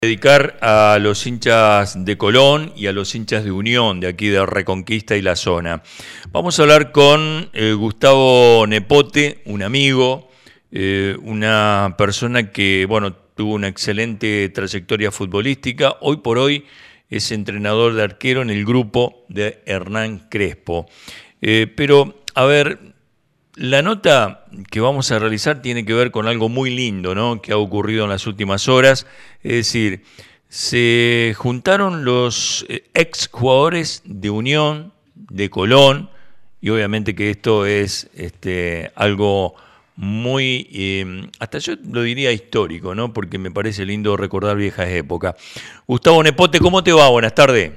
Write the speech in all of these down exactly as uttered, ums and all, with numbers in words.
Dedicar a los hinchas de Colón y a los hinchas de Unión, de aquí de Reconquista y la zona. Vamos a hablar con eh, Gustavo Nepote, un amigo, eh, una persona que, bueno, tuvo una excelente trayectoria futbolística. Hoy por hoy es entrenador de arquero en el grupo de Hernán Crespo. Eh, pero, a ver, la nota que vamos a realizar tiene que ver con algo muy lindo, ¿no?, que ha ocurrido en las últimas horas. Es decir, se juntaron los ex jugadores de Unión, de Colón, y obviamente que esto es este, algo muy, eh, hasta yo lo diría histórico, ¿no?, porque me parece lindo recordar viejas épocas. Gustavo Nepote, ¿cómo te va? Buenas tardes.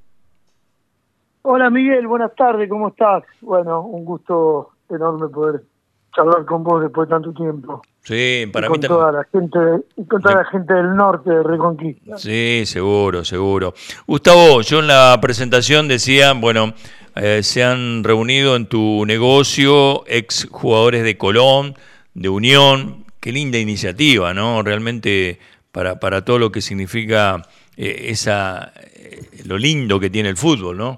Hola Miguel, buenas tardes, ¿cómo estás? Bueno, un gusto enorme poder charlar con vos después de tanto tiempo. Sí, para y con mí toda la gente y con toda la gente del norte de Reconquista. Sí, seguro, seguro. Gustavo, yo en la presentación decía, bueno, eh, se han reunido en tu negocio ex jugadores de Colón, de Unión. Qué linda iniciativa, ¿no? Realmente para para todo lo que significa eh, esa eh, lo lindo que tiene el fútbol, ¿no?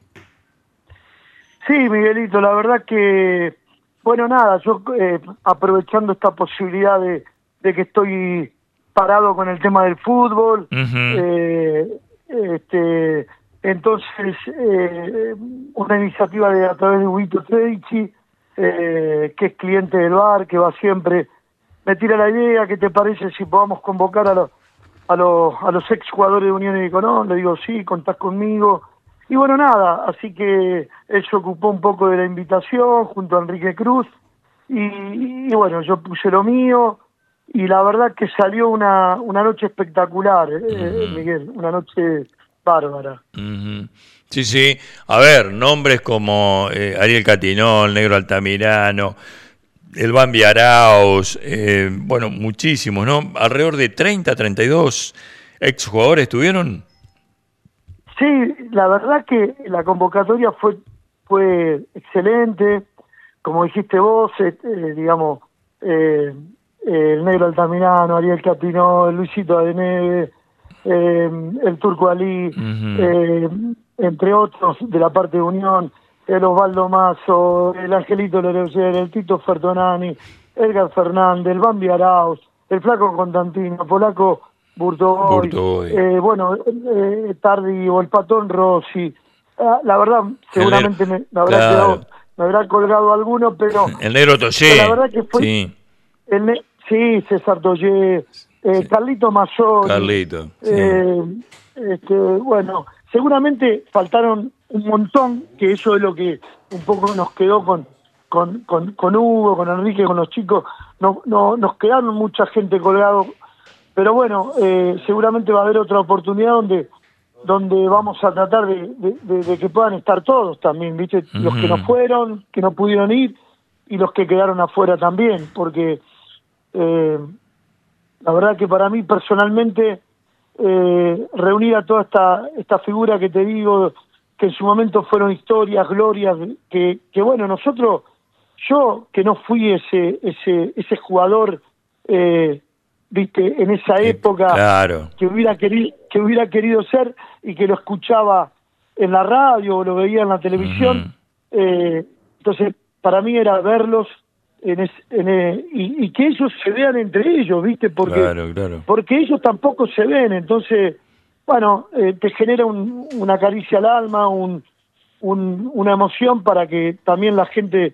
Sí, Miguelito, la verdad que, bueno, nada, yo eh, aprovechando esta posibilidad de, de que estoy parado con el tema del fútbol, Uh-huh. eh, este, entonces eh, una iniciativa de a través de Huito Tredici, eh, que es cliente del bar, que va siempre, me tira la idea, ¿qué te parece si podamos convocar a los a los, a los ex jugadores de Unión y Colón? Le digo, sí, contás conmigo. Y bueno, nada, así que él se ocupó un poco de la invitación junto a Enrique Cruz y, y bueno, yo puse lo mío y la verdad que salió una, una noche espectacular, eh, Uh-huh. Miguel, una noche bárbara. Uh-huh. Sí, sí. A ver, nombres como eh, Ariel Catinol, Negro Altamirano, el Bambi Arauz, eh, bueno, muchísimos, ¿no? Alrededor de treinta, treinta y dos exjugadores estuvieron. Sí, la verdad que la convocatoria fue fue excelente, como dijiste vos, eh, eh, digamos, eh, eh, el Negro Altamirano, Ariel Capinó, Luisito Adeneve, eh, el Turco Ali, Uh-huh. eh, entre otros de la parte de Unión, el Osvaldo Mazo, el Angelito Leroyer, el Tito Fertonani, Edgar Fernández, el Bambi Arauz, el Flaco Constantino, Polaco Burtoboy, Burtoboy. eh, bueno, eh, Tardi o el Patón Rossi. Ah, la verdad, seguramente me, me habrá Claro. quedado, me habrá colgado alguno, pero, El Negro Toyé. pero la verdad que fue, Sí, el ne- sí, César Toyé, eh, Sí. Carlito Mazzoni, Carlito. Sí. eh, este, bueno, seguramente faltaron un montón, que eso es lo que un poco nos quedó con con, con, con Hugo, con Enrique, con los chicos, no, no, nos quedaron mucha gente colgado, pero bueno, eh, seguramente va a haber otra oportunidad donde donde vamos a tratar de, de, de, de que puedan estar todos también, ¿viste? Uh-huh. Los que no fueron, que no pudieron ir, y los que quedaron afuera también, porque eh, la verdad que para mí personalmente eh, reunir a toda esta esta figura que te digo, que en su momento fueron historias, glorias, que, que bueno, nosotros, yo que no fui ese ese ese jugador, eh, viste, en esa época, Claro. que hubiera querido que hubiera querido ser y que lo escuchaba en la radio o lo veía en la televisión, Uh-huh. eh, entonces para mí era verlos en es, en, eh, y, y que ellos se vean entre ellos, viste, porque Claro, claro. porque ellos tampoco se ven, entonces bueno, eh, te genera un, una caricia al alma, un, un una emoción para que también la gente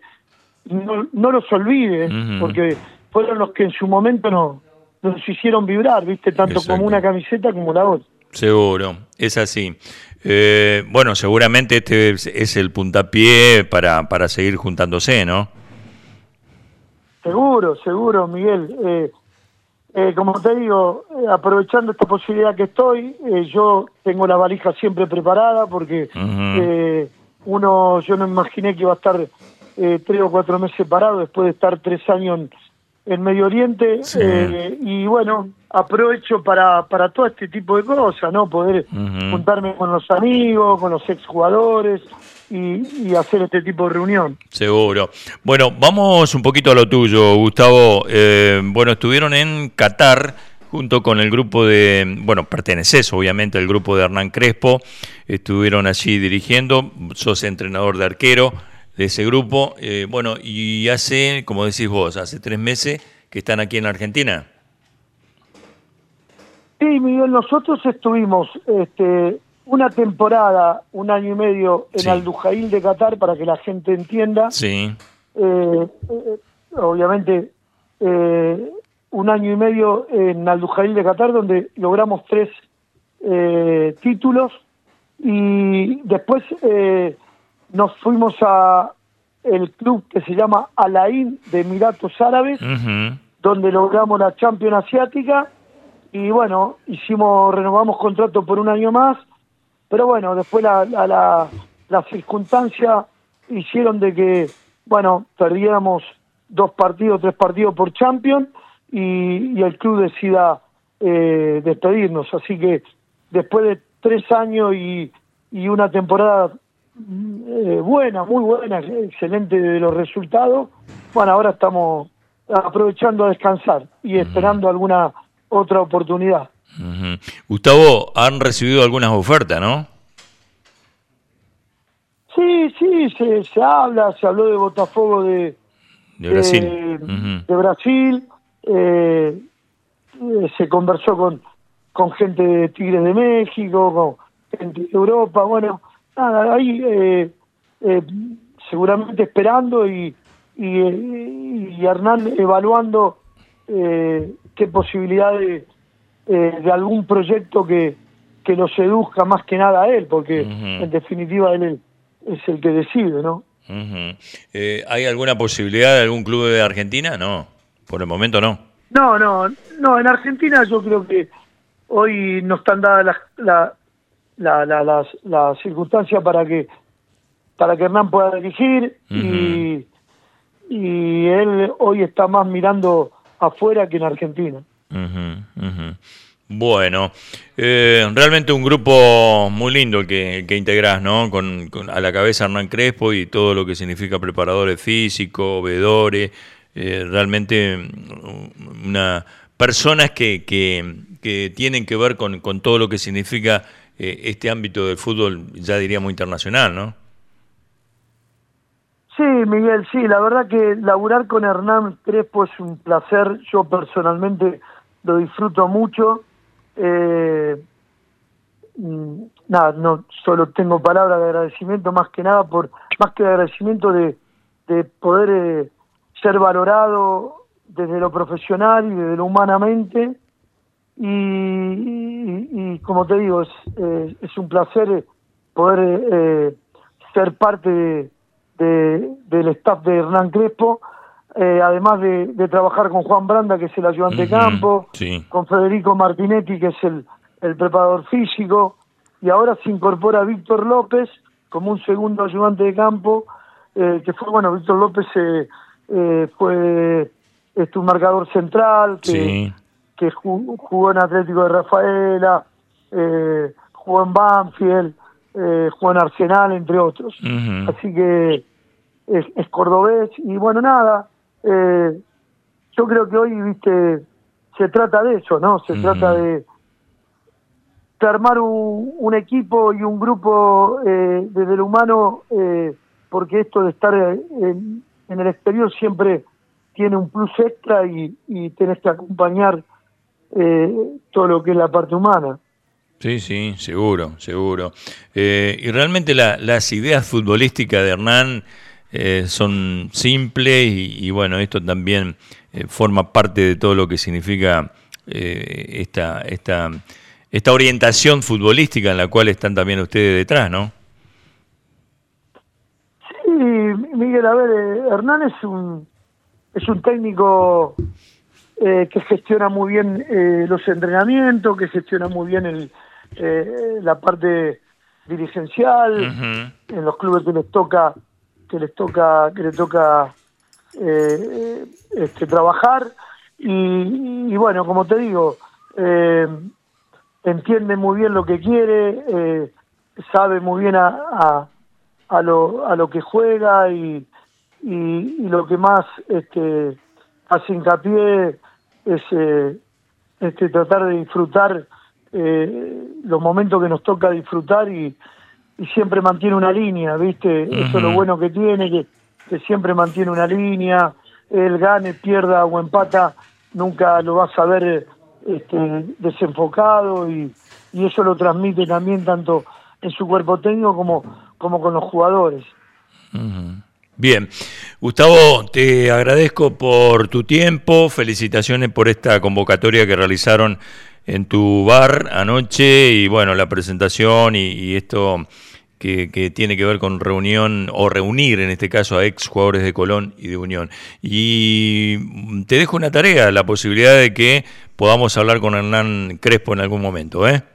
no, no los olvide, Uh-huh. porque fueron los que en su momento no nos hicieron vibrar, viste, tanto Exacto. como una camiseta como la otra. Seguro, es así. Eh, bueno, seguramente este es, es el puntapié para, para seguir juntándose, ¿no? Seguro, seguro, Miguel. Eh, eh, como te digo, eh, aprovechando esta posibilidad que estoy, eh, yo tengo la valija siempre preparada porque Uh-huh. eh, uno, yo no imaginé que iba a estar eh, tres o cuatro meses parado después de estar tres años en, en Medio Oriente, Sí. eh, y bueno, aprovecho para, para todo este tipo de cosas, ¿no? Poder Uh-huh. juntarme con los amigos, con los exjugadores y, y hacer este tipo de reunión. Seguro. Bueno, vamos un poquito a lo tuyo, Gustavo. Eh, bueno, estuvieron en Qatar junto con el grupo de, bueno, perteneces obviamente al grupo de Hernán Crespo, estuvieron allí dirigiendo, sos entrenador de arquero de ese grupo, eh, bueno, y hace, como decís vos, hace tres meses que están aquí en Argentina. Sí, Miguel, nosotros estuvimos este, una temporada, un año y medio en Sí. Al Dujail de Qatar, para que la gente entienda. Sí. Eh, eh, obviamente, eh, un año y medio en Al Dujail de Qatar, donde logramos tres eh, títulos, y después eh, nos fuimos a el club que se llama Al Ain de Emiratos Árabes, Uh-huh. donde logramos la Champions Asiática. Y bueno, hicimos, renovamos contrato por un año más, pero bueno, después la, la, la, las circunstancias hicieron de que, bueno, perdiéramos dos partidos, tres partidos por Champions, y, y el club decida eh, despedirnos. Así que después de tres años y, y una temporada eh, buena, muy buena, excelente de los resultados, bueno, ahora estamos aprovechando a descansar y esperando alguna otra oportunidad. Uh-huh. Gustavo, han recibido algunas ofertas, ¿no? Sí, sí, se, se habla, se habló de Botafogo de, De Brasil. de, Uh-huh. de Brasil, eh, eh, se conversó con, con gente de Tigres de México, con gente de Europa, bueno, nada, ahí eh, eh, seguramente esperando y, y, y Hernán evaluando eh, qué posibilidades eh, de algún proyecto que, que lo seduzca más que nada a él, porque Uh-huh. en definitiva él es el que decide, ¿no? Uh-huh. Eh, ¿Hay alguna posibilidad de algún club de Argentina? No, por el momento no. No, no, no, en Argentina yo creo que hoy no están dadas las la, la, la, las, las circunstancias para que para que Hernán pueda dirigir. Uh-huh. y, y él hoy está más mirando afuera que en Argentina. Uh-huh, uh-huh. Bueno, eh, realmente un grupo muy lindo el que, el que integrás, ¿no? Con, con a la cabeza Hernán Crespo y todo lo que significa preparadores físicos, veedores, eh, realmente una personas que, que, que tienen que ver con, con todo lo que significa eh, este ámbito del fútbol, ya diríamos internacional, ¿no? Sí, Miguel, sí, la verdad que laburar con Hernán Crespo es un placer, yo personalmente lo disfruto mucho. Eh, nada, no solo tengo palabras de agradecimiento, más que nada por más que de agradecimiento de, de poder eh, ser valorado desde lo profesional y desde lo humanamente, y, y, y como te digo, es, eh, es un placer poder eh, ser parte de, de, del staff de Hernán Crespo, eh, además de, de trabajar con Juan Branda, que es el ayudante Uh-huh, de campo, sí. con Federico Martinetti, que es el, el preparador físico, y ahora se incorpora Víctor López como un segundo ayudante de campo, eh, que fue, bueno, Víctor López eh, eh, fue este, un marcador central, que, Sí. que jugó, jugó en Atlético de Rafaela, eh, jugó en Banfield, eh, jugó en Arsenal, entre otros. Uh-huh. Así que es, es cordobés, y bueno, nada, eh, yo creo que hoy, viste, se trata de eso, ¿no? Se Uh-huh. trata de, de armar un, un equipo y un grupo eh, desde lo humano, eh, porque esto de estar en, en el exterior siempre tiene un plus extra, y, y tenés que acompañar eh, todo lo que es la parte humana. Sí, sí, seguro, seguro. Eh, y realmente la, las ideas futbolísticas de Hernán eh, son simples y, y bueno, esto también eh, forma parte de todo lo que significa eh, esta, esta, esta orientación futbolística en la cual están también ustedes detrás, ¿no? Sí, Miguel, a ver, eh, Hernán es un, es un técnico eh, que gestiona muy bien eh, los entrenamientos, que gestiona muy bien el, eh, la parte dirigencial, uh-huh. en los clubes que les toca, que les toca, que les toca eh, este, trabajar, y, y bueno, como te digo, eh, entiende muy bien lo que quiere, eh, sabe muy bien a, a, a lo a lo que juega, y, y, y lo que más este, hace hincapié es, eh, este, tratar de disfrutar eh, los momentos que nos toca disfrutar y, y siempre mantiene una línea, ¿viste? Uh-huh. Eso es lo bueno que tiene, que, que siempre mantiene una línea, él gane, pierda o empata, nunca lo vas a ver este, desenfocado y, y eso lo transmite también tanto en su cuerpo técnico como, como con los jugadores. Uh-huh. Bien, Gustavo, te agradezco por tu tiempo, felicitaciones por esta convocatoria que realizaron en tu bar anoche y bueno, la presentación y, y esto que, que tiene que ver con reunión o reunir en este caso a ex jugadores de Colón y de Unión. Y te dejo una tarea, la posibilidad de que podamos hablar con Hernán Crespo en algún momento, ¿eh?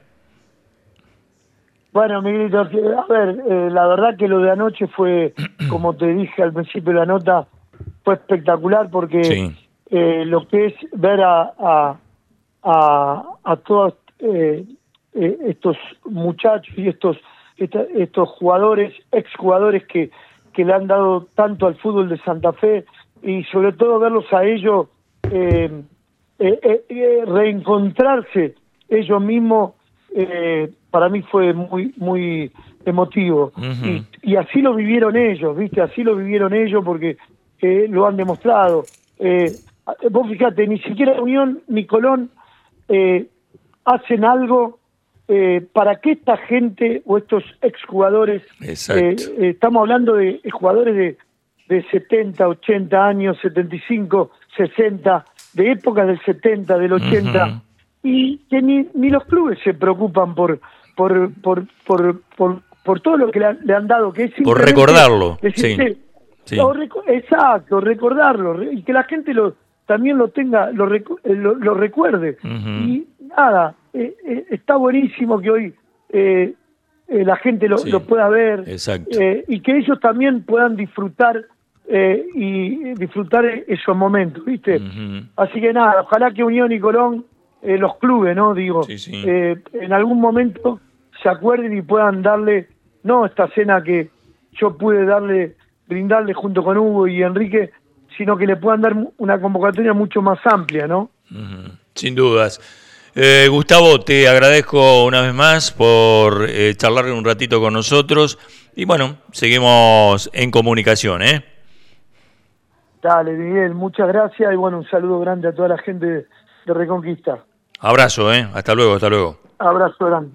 Bueno, Miguelito, a ver, eh, la verdad que lo de anoche fue, como te dije al principio de la nota, fue espectacular porque sí. eh, lo que es ver a a, a, a todos eh, eh, estos muchachos y estos esta, estos jugadores, exjugadores que, que le han dado tanto al fútbol de Santa Fe y sobre todo verlos a ellos eh, eh, eh, eh, reencontrarse ellos mismos. Eh, para mí fue muy muy emotivo. Uh-huh. y, y así lo vivieron ellos, viste, así lo vivieron ellos porque eh, lo han demostrado. Eh, vos fíjate, ni siquiera Unión ni Colón eh, hacen algo eh, para que esta gente o estos exjugadores, eh, eh, estamos hablando de jugadores de, de setenta, ochenta años, setenta y cinco, sesenta, de épocas del setenta, del ochenta, uh-huh. y que ni, ni los clubes se preocupan por por por por por, por todo lo que le han, le han dado, que es por recordarlo, decirte, sí, sí. Reco- exacto, recordarlo y que la gente lo también lo tenga, lo, recu- lo, lo recuerde. Uh-huh. Y nada, eh, eh, está buenísimo que hoy eh, eh, la gente lo, sí. lo pueda ver, eh, y que ellos también puedan disfrutar eh, y disfrutar esos momentos, ¿viste? Uh-huh. Así que nada, ojalá que Unión y Colón, Eh, los clubes, ¿no? Digo, sí, sí. Eh, en algún momento se acuerden y puedan darle, no esta cena que yo pude darle, brindarle junto con Hugo y Enrique, sino que le puedan dar una convocatoria mucho más amplia, ¿no? Uh-huh. Sin dudas. Eh, Gustavo, te agradezco una vez más por eh, charlar un ratito con nosotros y bueno, seguimos en comunicación, ¿eh? Dale, Miguel, muchas gracias y bueno, un saludo grande a toda la gente de, de Reconquista. Abrazo, ¿eh? Hasta luego, hasta luego. Abrazo grande.